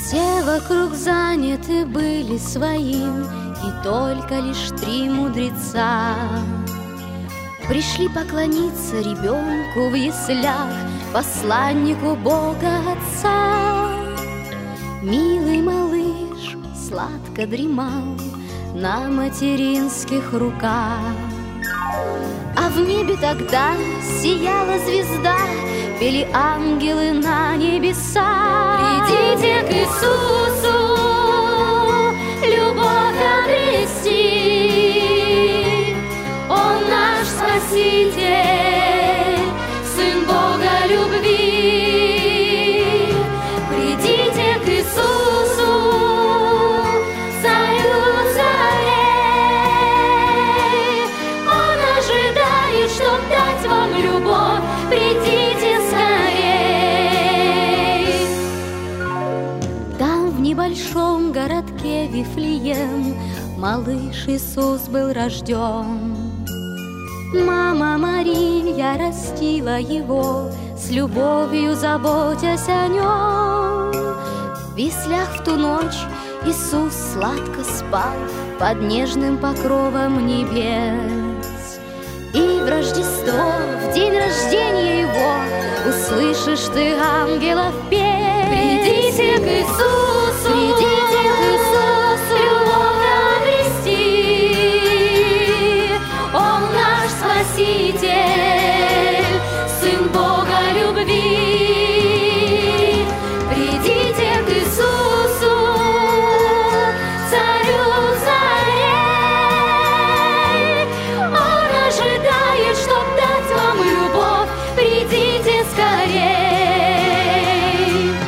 Все вокруг заняты были своим, и только лишь 3 мудреца пришли поклониться ребенку в яслях, посланнику Бога Отца. Милый малыш сладко дремал на материнских руках, а в небе тогда сияла звезда, пели ангелы на небеса. Придите к Иисусу, любовь обрести, Он наш Спаситель, Сын Бога любви. Придите к Иисусу, Царю царей, Он ожидает, чтоб дать вам любовь. Придите скорей. Там в небольшом городке Вифлеем малыш Иисус был рожден. Мама Мария растила его, с любовью заботясь о нем. В яслях в ту ночь Иисус сладко спал под нежным покровом небес. И в Рождество, в день рождения его, услышишь ты ангелов петь.